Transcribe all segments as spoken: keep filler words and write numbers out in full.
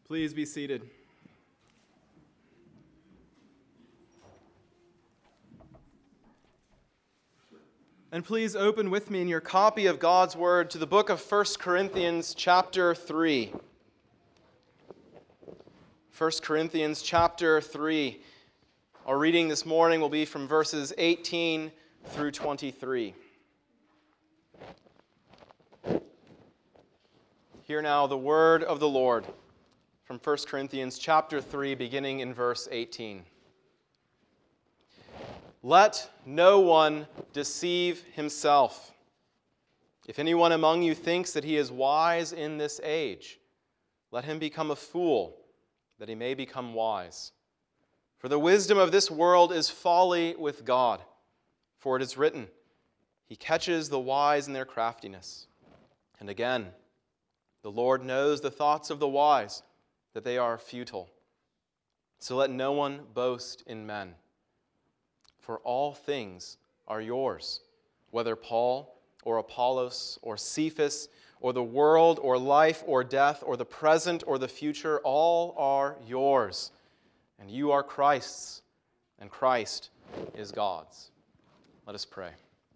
Please be seated. And please open with me in your copy of God's Word to the book of First Corinthians chapter three. First Corinthians chapter three. Our reading this morning will be from verses eighteen through twenty-three. Hear now the word of the Lord from First Corinthians chapter three, beginning in verse eighteen. Let no one deceive himself. If anyone among you thinks that he is wise in this age, let him become a fool, that he may become wise. For the wisdom of this world is folly with God. For it is written, He catches the wise in their craftiness. And again, the Lord knows the thoughts of the wise, that they are futile. So let no one boast in men. For all things are yours, whether Paul or Apollos or Cephas or the world or life or death or the present or the future, all are yours. And you are Christ's, and Christ is God's. Let us pray.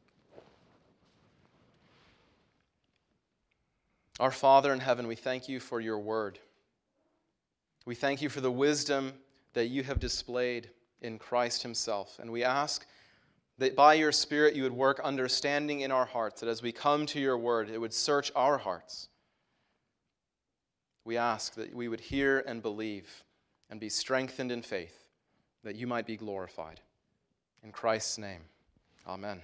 Our Father in heaven, we thank you for your word. We thank you for the wisdom that you have displayed in Christ himself. And we ask that by your Spirit you would work understanding in our hearts, that as we come to your word, it would search our hearts. We ask that we would hear and believe and be strengthened in faith, that you might be glorified. In Christ's name, amen.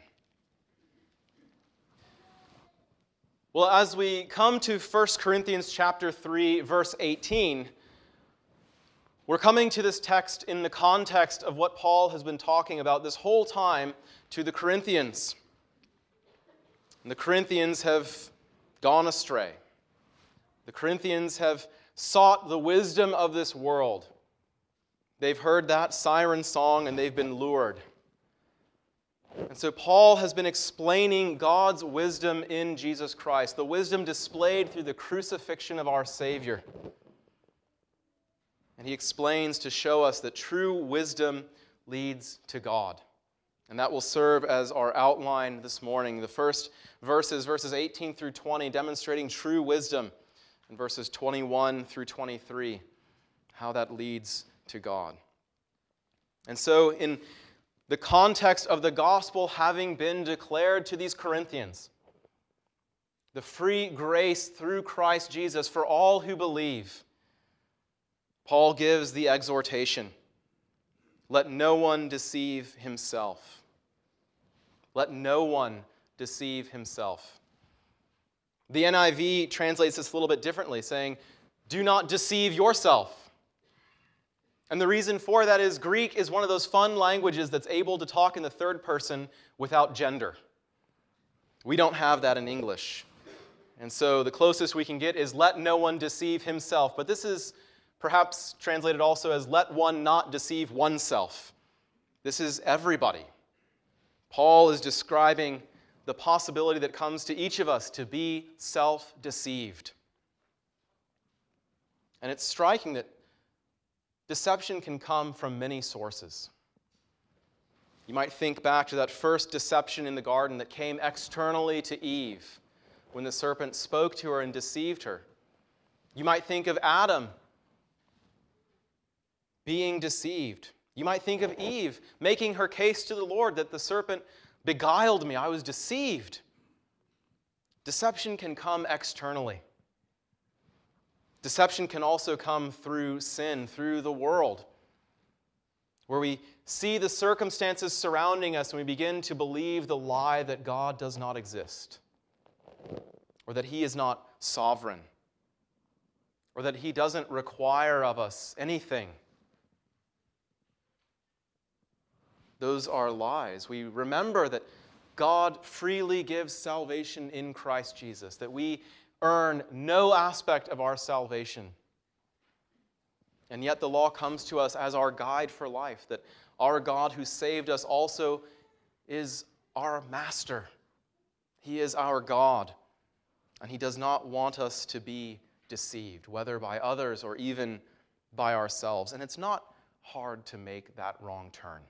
Well, as we come to First Corinthians chapter three, verse eighteen, we're coming to this text in the context of what Paul has been talking about this whole time to the Corinthians. And the Corinthians have gone astray. The Corinthians have sought the wisdom of this world. They've heard that siren song and they've been lured. And so Paul has been explaining God's wisdom in Jesus Christ, the wisdom displayed through the crucifixion of our Savior. And he explains to show us that true wisdom leads to God. And that will serve as our outline this morning. The first verses, verses eighteen through twenty, demonstrating true wisdom, and verses twenty-one through twenty-three, how that leads to God. And so in the context of the gospel having been declared to these Corinthians, the free grace through Christ Jesus for all who believe, Paul gives the exhortation, let no one deceive himself. Let no one deceive himself. The N I V translates this a little bit differently, saying, do not deceive yourself. And the reason for that is Greek is one of those fun languages that's able to talk in the third person without gender. We don't have that in English. And so the closest we can get is let no one deceive himself. But this is perhaps translated also as let one not deceive oneself. This is everybody. Paul is describing the possibility that comes to each of us to be self-deceived. And it's striking that deception can come from many sources. You might think back to that first deception in the garden that came externally to Eve when the serpent spoke to her and deceived her. You might think of Adam being deceived. You might think of Eve making her case to the Lord that the serpent beguiled me, I was deceived. Deception can come externally. Deception can also come through sin, through the world, where we see the circumstances surrounding us and we begin to believe the lie that God does not exist, or that He is not sovereign, or that He doesn't require of us anything. Those are lies. We remember that God freely gives salvation in Christ Jesus, that we earn no aspect of our salvation. And yet the law comes to us as our guide for life, that our God who saved us also is our master. He is our God, and He does not want us to be deceived, whether by others or even by ourselves. And it's not hard to make that wrong turn.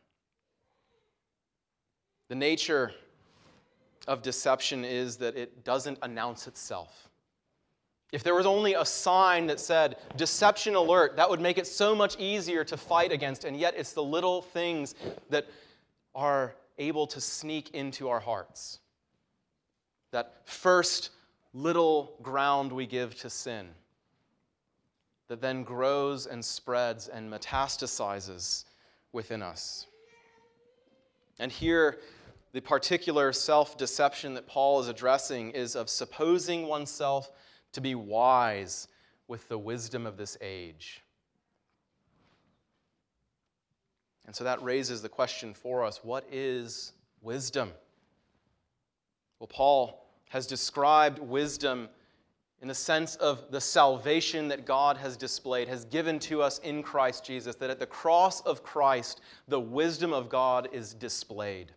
The nature of deception is that it doesn't announce itself. If there was only a sign that said, deception alert, that would make it so much easier to fight against. And yet it's the little things that are able to sneak into our hearts. That first little ground we give to sin that then grows and spreads and metastasizes within us. And here, the particular self-deception that Paul is addressing is of supposing oneself to be wise with the wisdom of this age. And so that raises the question for us, what is wisdom? Well, Paul has described wisdom in the sense of the salvation that God has displayed, has given to us in Christ Jesus, that at the cross of Christ, the wisdom of God is displayed.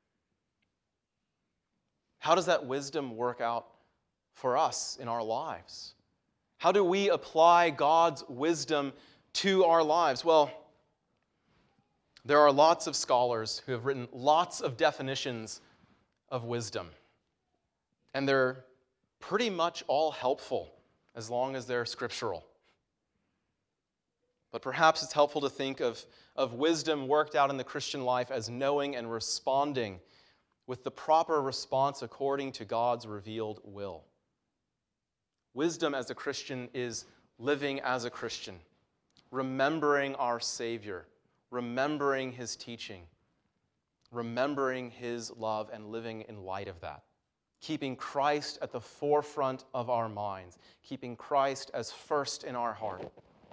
How does that wisdom work out for us in our lives? How do we apply God's wisdom to our lives? Well, there are lots of scholars who have written lots of definitions of wisdom. And they're pretty much all helpful as long as they're scriptural. But perhaps it's helpful to think of, of wisdom worked out in the Christian life as knowing and responding with the proper response according to God's revealed will. Wisdom as a Christian is living as a Christian, remembering our Savior, remembering His teaching, remembering His love and living in light of that. Keeping Christ at the forefront of our minds, keeping Christ as first in our heart.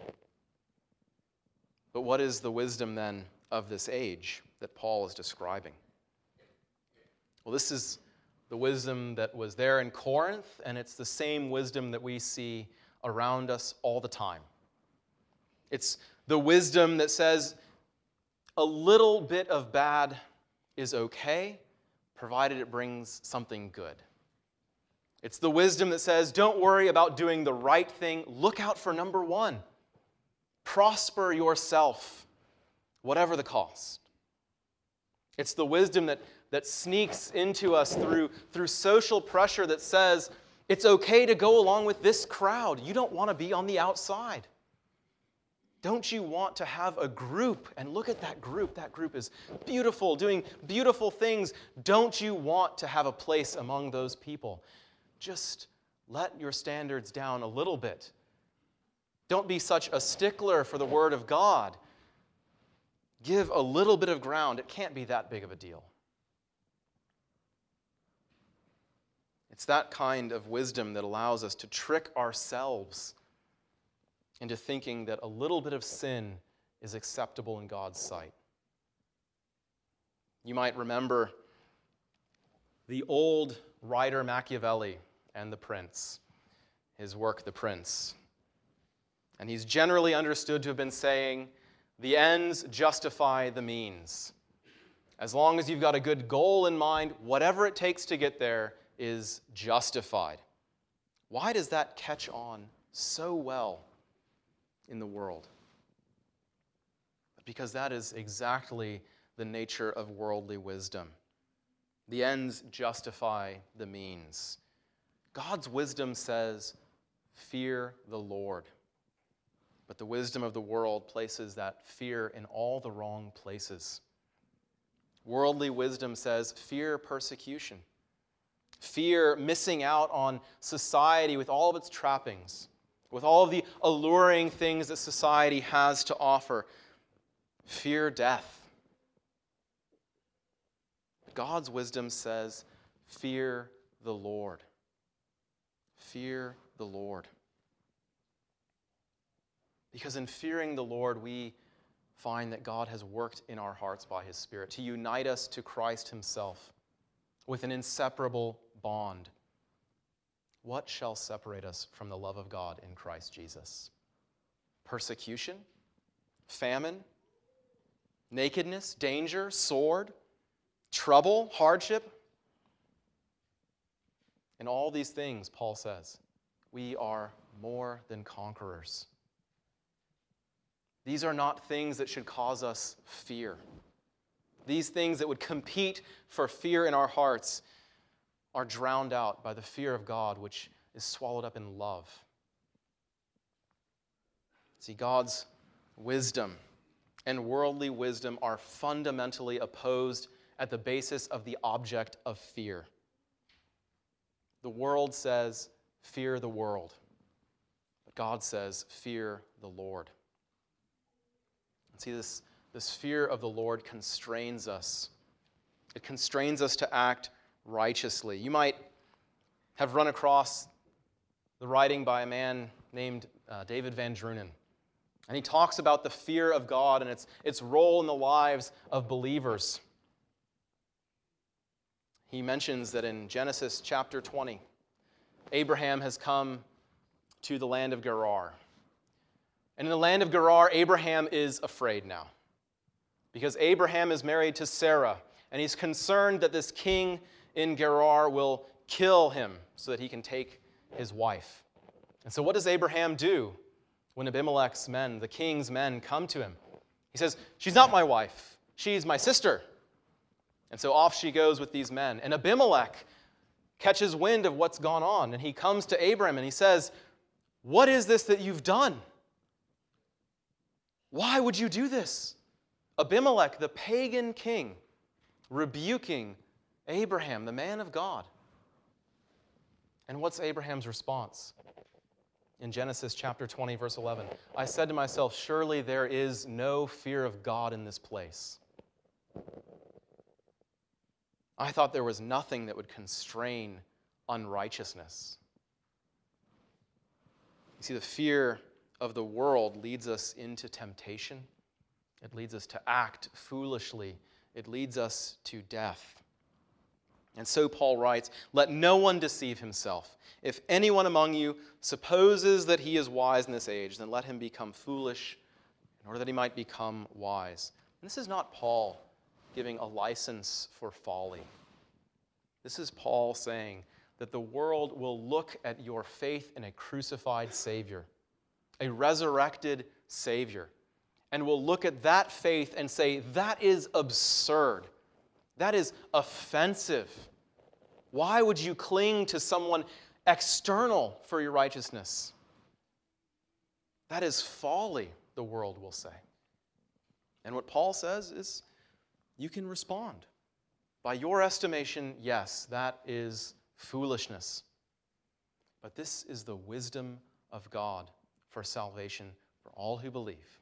But what is the wisdom then of this age that Paul is describing? Well, this is the wisdom that was there in Corinth, and it's the same wisdom that we see around us all the time. It's the wisdom that says a little bit of bad is okay, provided it brings something good. It's the wisdom that says, don't worry about doing the right thing. Look out for number one. Prosper yourself, whatever the cost. It's the wisdom that, that sneaks into us through, through social pressure that says, it's okay to go along with this crowd. You don't want to be on the outside. Don't you want to have a group? And look at that group. That group is beautiful, doing beautiful things. Don't you want to have a place among those people? Just let your standards down a little bit. Don't be such a stickler for the Word of God. Give a little bit of ground. It can't be that big of a deal. It's that kind of wisdom that allows us to trick ourselves into thinking that a little bit of sin is acceptable in God's sight. You might remember the old writer Machiavelli and The Prince, his work, The Prince. And he's generally understood to have been saying, the ends justify the means. As long as you've got a good goal in mind, whatever it takes to get there is justified. Why does that catch on so well in the world? Because that is exactly the nature of worldly wisdom. The ends justify the means. God's wisdom says, fear the Lord. But the wisdom of the world places that fear in all the wrong places. Worldly wisdom says, fear persecution. Fear missing out on society with all of its trappings, with all of the alluring things that society has to offer. Fear death. God's wisdom says, fear the Lord. Fear the Lord. Because in fearing the Lord, we find that God has worked in our hearts by His Spirit to unite us to Christ Himself with an inseparable bond. What shall separate us from the love of God in Christ Jesus? Persecution? Famine? Nakedness? Danger? Sword? Trouble? Hardship? In all these things, Paul says, we are more than conquerors. These are not things that should cause us fear. These things that would compete for fear in our hearts are drowned out by the fear of God, which is swallowed up in love. See, God's wisdom and worldly wisdom are fundamentally opposed at the basis of the object of fear. The world says, fear the world. But God says, fear the Lord. And see, this, this fear of the Lord constrains us. It constrains us to act righteously. You might have run across the writing by a man named uh, David Van Drunen. And he talks about the fear of God and its, its role in the lives of believers. He mentions that in Genesis chapter twenty, Abraham has come to the land of Gerar. And in the land of Gerar, Abraham is afraid now, because Abraham is married to Sarah, and he's concerned that this king in Gerar will kill him so that he can take his wife. And so what does Abraham do when Abimelech's men, the king's men, come to him? He says, she's not my wife, she's my sister. And so off she goes with these men. And Abimelech catches wind of what's gone on, and he comes to Abraham and he says, what is this that you've done? Why would you do this? Abimelech, the pagan king, rebuking Abraham, the man of God. And what's Abraham's response? In Genesis chapter twenty, verse eleven, I said to myself, surely there is no fear of God in this place. I thought there was nothing that would constrain unrighteousness. You see, the fear of the world leads us into temptation. It leads us to act foolishly. It leads us to death. And so Paul writes, let no one deceive himself. If anyone among you supposes that he is wise in this age, then let him become foolish in order that he might become wise. And this is not Paul giving a license for folly. This is Paul saying that the world will look at your faith in a crucified Savior, a resurrected Savior, and will look at that faith and say, that is absurd. That is offensive. Why would you cling to someone external for your righteousness? That is folly, the world will say. And what Paul says is, you can respond. By your estimation, yes, that is foolishness. But this is the wisdom of God for salvation for all who believe.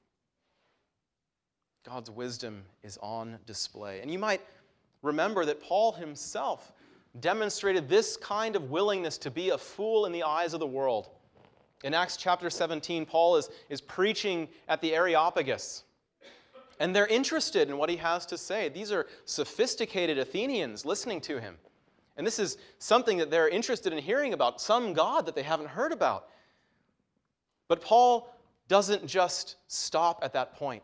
God's wisdom is on display. And you might remember that Paul himself demonstrated this kind of willingness to be a fool in the eyes of the world. In Acts chapter seventeen, Paul is, is preaching at the Areopagus. And they're interested in what he has to say. These are sophisticated Athenians listening to him. And this is something that they're interested in hearing about, some God that they haven't heard about. But Paul doesn't just stop at that point.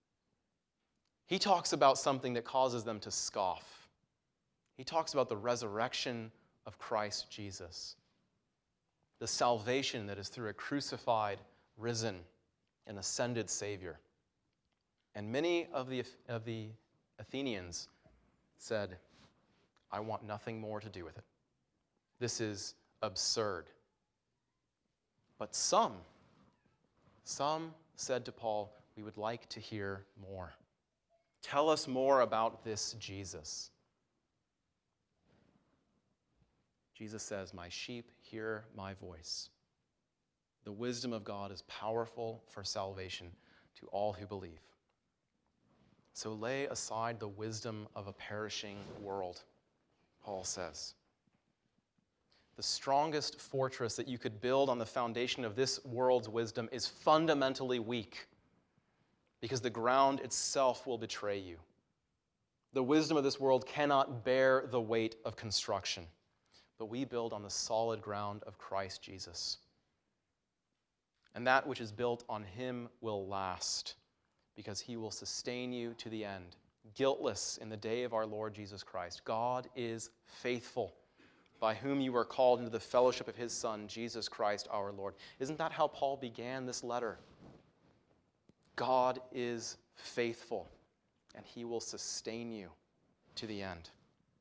He talks about something that causes them to scoff. He talks about the resurrection of Christ Jesus, the salvation that is through a crucified, risen, and ascended Savior. And many of the, of the Athenians said, I want nothing more to do with it. This is absurd. But some, some said to Paul, we would like to hear more. Tell us more about this Jesus. Jesus says, my sheep hear my voice. The wisdom of God is powerful for salvation to all who believe. So lay aside the wisdom of a perishing world, Paul says. The strongest fortress that you could build on the foundation of this world's wisdom is fundamentally weak, because the ground itself will betray you. The wisdom of this world cannot bear the weight of construction, but we build on the solid ground of Christ Jesus. And that which is built on him will last, because he will sustain you to the end, guiltless in the day of our Lord Jesus Christ. God is faithful. by whom you were called into the fellowship of his Son, Jesus Christ our Lord. Isn't that how Paul began this letter? God is faithful, and he will sustain you to the end.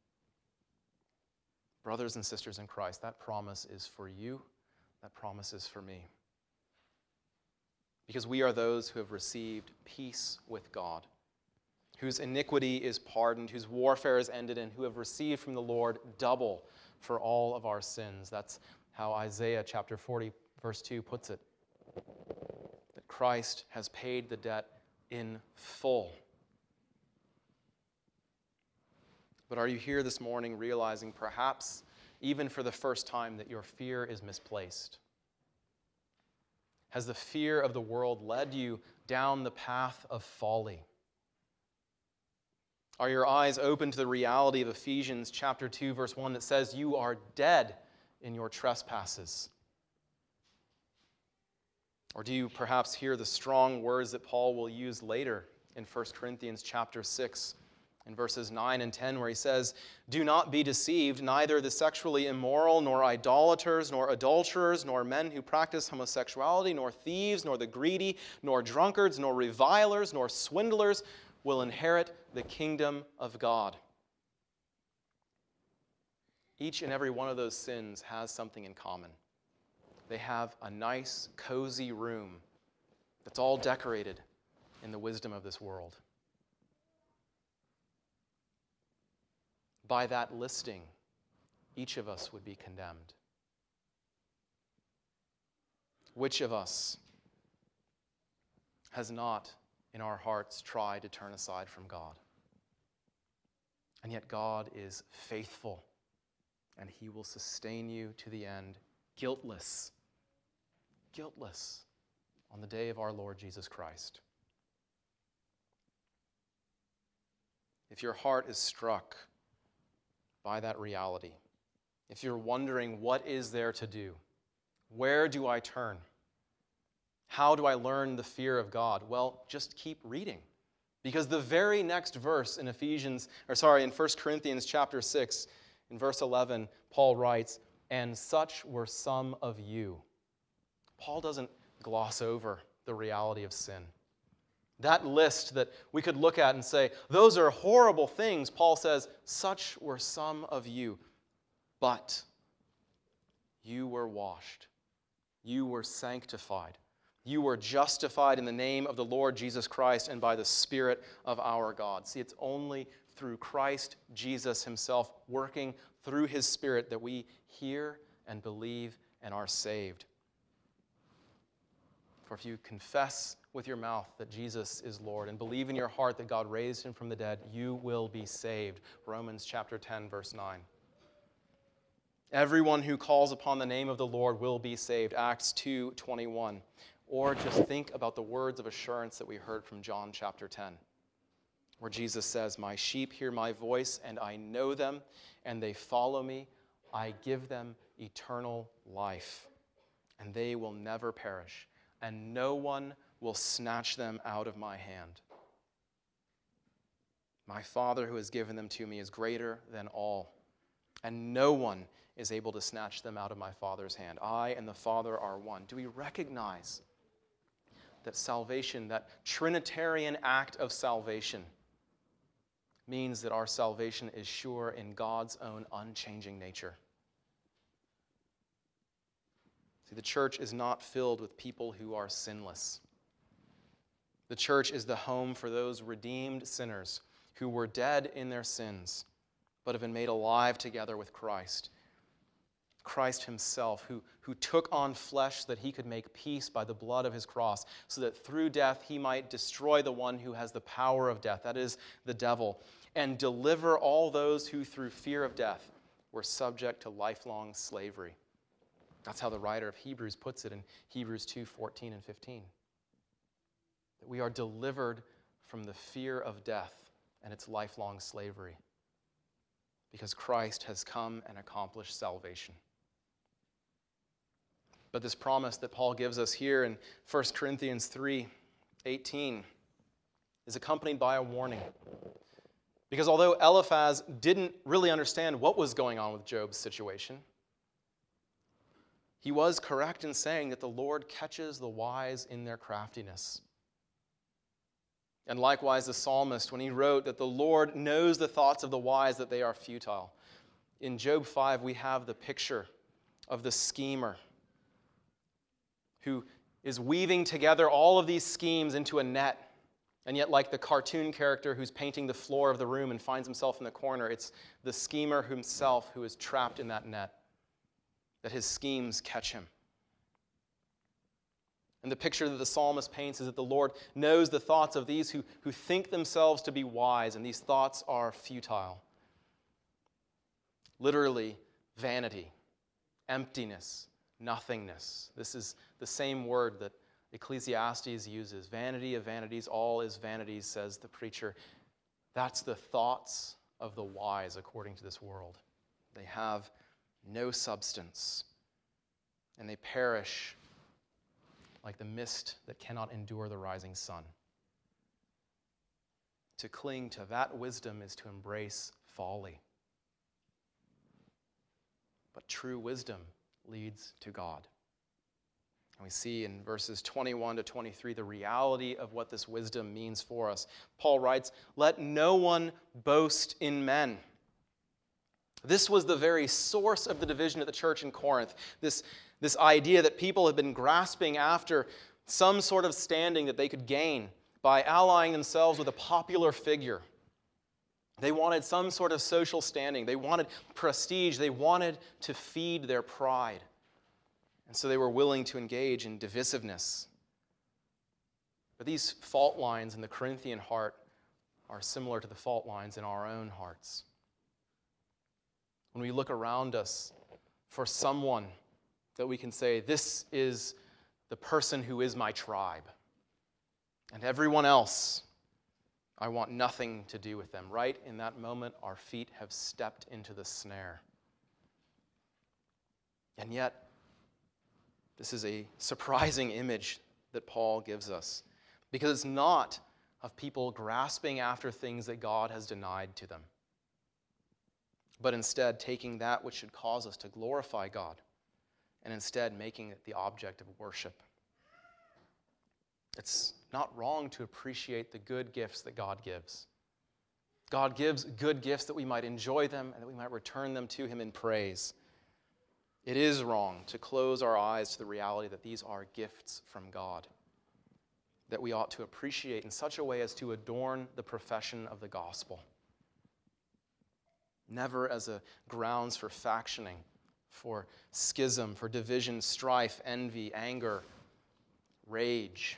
Brothers and sisters in Christ, that promise is for you. That promise is for me. Because we are those who have received peace with God, whose iniquity is pardoned, whose warfare is ended, and who have received from the Lord double for all of our sins. That's how Isaiah chapter forty, verse two puts it. That Christ has paid the debt in full. But are you here this morning realizing perhaps even for the first time that your fear is misplaced? Has the fear of the world led you down the path of folly? Are your eyes open to the reality of Ephesians chapter two, verse one that says you are dead in your trespasses? Or do you perhaps hear the strong words that Paul will use later in First Corinthians chapter six, in verses nine and ten, where he says, "Do not be deceived, neither the sexually immoral, nor idolaters, nor adulterers, nor men who practice homosexuality, nor thieves, nor the greedy, nor drunkards, nor revilers, nor swindlers will inherit the kingdom of God." Each and every one of those sins has something in common. They have a nice, cozy room that's all decorated in the wisdom of this world. By that listing, each of us would be condemned. Which of us has not in our hearts tried to turn aside from God? And yet God is faithful, and he will sustain you to the end, guiltless, guiltless, on the day of our Lord Jesus Christ. If your heart is struck by that reality, if you're wondering what is there to do, where do I turn? How do I learn the fear of God? Well, just keep reading. Because the very next verse in Ephesians, or sorry, in First Corinthians chapter six, in verse eleven, Paul writes, "And such were some of you." Paul doesn't gloss over the reality of sin. That list that we could look at and say, those are horrible things, Paul says, such were some of you. But you were washed. You were sanctified. You were justified in the name of the Lord Jesus Christ and by the Spirit of our God. See, it's only through Christ Jesus himself working through his Spirit that we hear and believe and are saved. For if you confess with your mouth that Jesus is Lord and believe in your heart that God raised him from the dead, you will be saved. Romans chapter ten, verse nine. Everyone who calls upon the name of the Lord will be saved. Acts two twenty-one. Or just think about the words of assurance that we heard from John chapter ten, where Jesus says, "My sheep hear my voice, and I know them, and they follow me. I give them eternal life, and they will never perish, and no one will snatch them out of my hand. My Father who has given them to me is greater than all, and no one is able to snatch them out of my Father's hand. I and the Father are one." Do we recognize that salvation, that Trinitarian act of salvation, means that our salvation is sure in God's own unchanging nature? See, the church is not filled with people who are sinless. The church is the home for those redeemed sinners who were dead in their sins, but have been made alive together with Christ. Christ himself, who, who took on flesh that he could make peace by the blood of his cross, so that through death he might destroy the one who has the power of death, that is, the devil, and deliver all those who through fear of death were subject to lifelong slavery. That's how the writer of Hebrews puts it in Hebrews two fourteen and fifteen. That we are delivered from the fear of death and its lifelong slavery because Christ has come and accomplished salvation. But this promise that Paul gives us here in First Corinthians three eighteen is accompanied by a warning. Because although Eliphaz didn't really understand what was going on with Job's situation, he was correct in saying that the Lord catches the wise in their craftiness. And likewise, the psalmist, when he wrote that the Lord knows the thoughts of the wise, that they are futile. In Job five, we have the picture of the schemer who is weaving together all of these schemes into a net. And yet, like the cartoon character who's painting the floor of the room and finds himself in the corner, it's the schemer himself who is trapped in that net, that his schemes catch him. And the picture that the psalmist paints is that the Lord knows the thoughts of these who, who think themselves to be wise, and these thoughts are futile. Literally, vanity, emptiness, nothingness. This is the same word that Ecclesiastes uses. Vanity of vanities, all is vanities, says the preacher. That's the thoughts of the wise according to this world. They have no substance, and they perish like the mist that cannot endure the rising sun. To cling to that wisdom is to embrace folly. But true wisdom leads to God. And we see in verses twenty-one to twenty-three the reality of what this wisdom means for us. Paul writes, "Let no one boast in men." This was the very source of the division at the church in Corinth. This, this idea that people had been grasping after some sort of standing that they could gain by allying themselves with a popular figure. They wanted some sort of social standing. They wanted prestige. They wanted to feed their pride. And so they were willing to engage in divisiveness. But these fault lines in the Corinthian heart are similar to the fault lines in our own hearts. When we look around us for someone that we can say, this is the person who is my tribe, and everyone else, I want nothing to do with them. Right in that moment, our feet have stepped into the snare. And yet, this is a surprising image that Paul gives us, because it's not of people grasping after things that God has denied to them, but instead taking that which should cause us to glorify God and instead making it the object of worship. It's not wrong to appreciate the good gifts that God gives. God gives good gifts that we might enjoy them and that we might return them to Him in praise. It is wrong to close our eyes to the reality that these are gifts from God, that we ought to appreciate in such a way as to adorn the profession of the gospel. Never as a grounds for factioning, for schism, for division, strife, envy, anger, rage.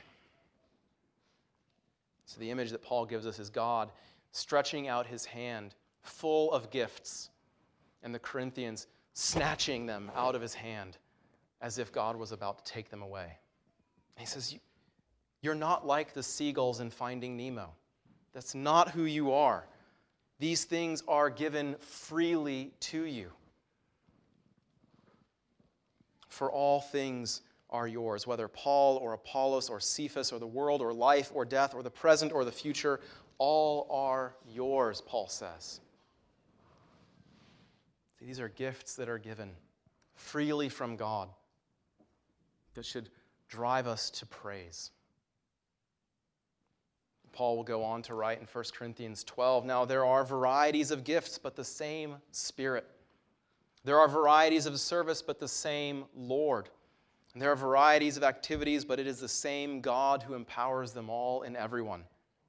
So the image that Paul gives us is God stretching out His hand full of gifts, and the Corinthians snatching them out of His hand as if God was about to take them away. And he says, you're not like the seagulls in Finding Nemo. That's not who you are. These things are given freely to you. For all things are yours, whether Paul or Apollos or Cephas or the world or life or death or the present or the future, all are yours, Paul says. See, these are gifts that are given freely from God that should drive us to praise. Paul will go on to write in First Corinthians twelve, now there are varieties of gifts, but the same Spirit. There are varieties of service, but the same Lord. And there are varieties of activities, but it is the same God who empowers them all in everyone.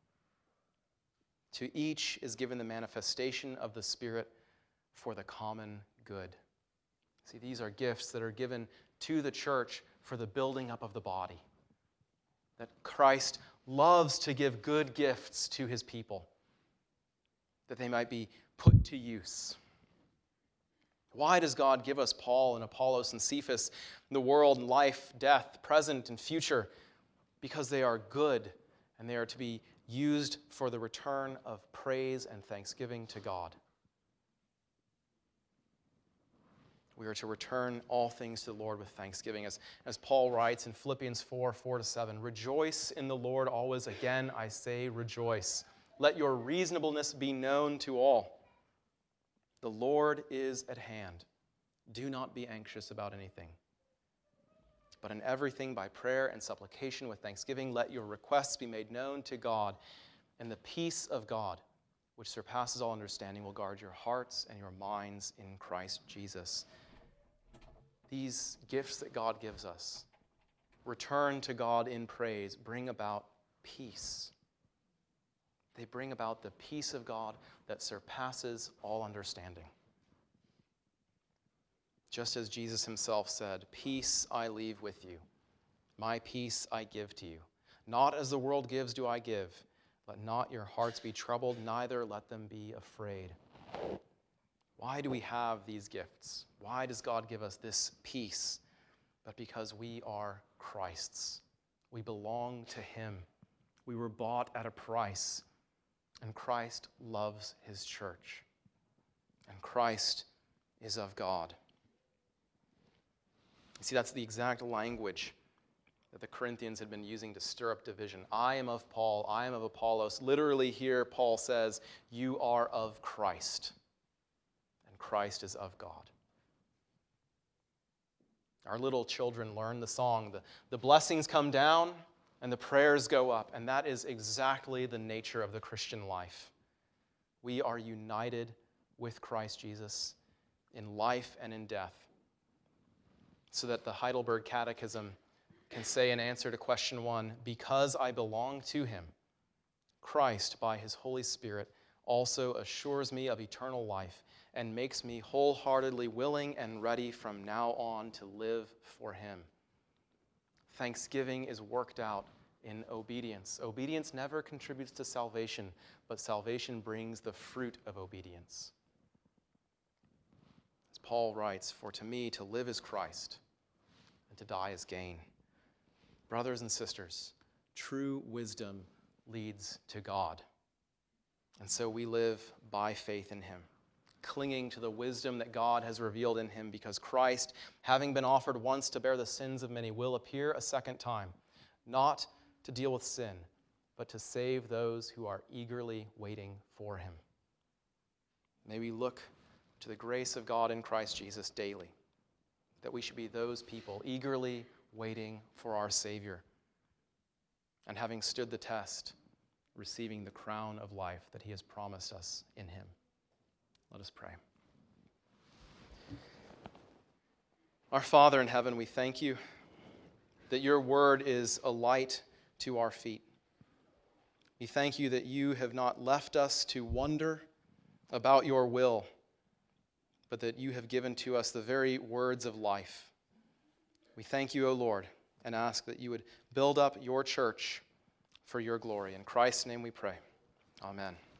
To each is given the manifestation of the Spirit for the common good. See, these are gifts that are given to the church for the building up of the body. That Christ loves to give good gifts to His people, that they might be put to use. Why does God give us Paul and Apollos and Cephas, the world and life, death, present and future? Because they are good and they are to be used for the return of praise and thanksgiving to God. We are to return all things to the Lord with thanksgiving. As, as Paul writes in Philippians four, four to seven, rejoice in the Lord always. Again, I say rejoice. Let your reasonableness be known to all. The Lord is at hand. Do not be anxious about anything, but in everything by prayer and supplication with thanksgiving, let your requests be made known to God, and the peace of God, which surpasses all understanding, will guard your hearts and your minds in Christ Jesus. These gifts that God gives us, return to God in praise, bring about peace. They bring about the peace of God that surpasses all understanding. Just as Jesus himself said, "Peace I leave with you. My peace I give to you. Not as the world gives do I give. Let not your hearts be troubled, neither let them be afraid." Why do we have these gifts? Why does God give us this peace? But because we are Christ's. We belong to him. We were bought at a price. And Christ loves his church. And Christ is of God. You see, that's the exact language that the Corinthians had been using to stir up division. I am of Paul, I am of Apollos. Literally here, Paul says, you are of Christ. And Christ is of God. Our little children learn the song, the, the blessings come down and the prayers go up. And that is exactly the nature of the Christian life. We are united with Christ Jesus in life and in death, so that the Heidelberg Catechism can say in answer to question one, because I belong to him, Christ, by his Holy Spirit, also assures me of eternal life and makes me wholeheartedly willing and ready from now on to live for him. Thanksgiving is worked out in obedience. Obedience never contributes to salvation, but salvation brings the fruit of obedience. As Paul writes, "For to me to live is Christ, and to die is gain." Brothers and sisters, true wisdom leads to God. And so we live by faith in him, clinging to the wisdom that God has revealed in him, because Christ, having been offered once to bear the sins of many, will appear a second time, not to deal with sin, but to save those who are eagerly waiting for him. May we look to the grace of God in Christ Jesus daily, that we should be those people eagerly waiting for our Savior, and having stood the test, receiving the crown of life that he has promised us in him. Let us pray. Our Father in heaven, we thank you that your word is a light to our feet. We thank you that you have not left us to wonder about your will, but that you have given to us the very words of life. We thank you, O Lord, and ask that you would build up your church for your glory. In Christ's name we pray. Amen.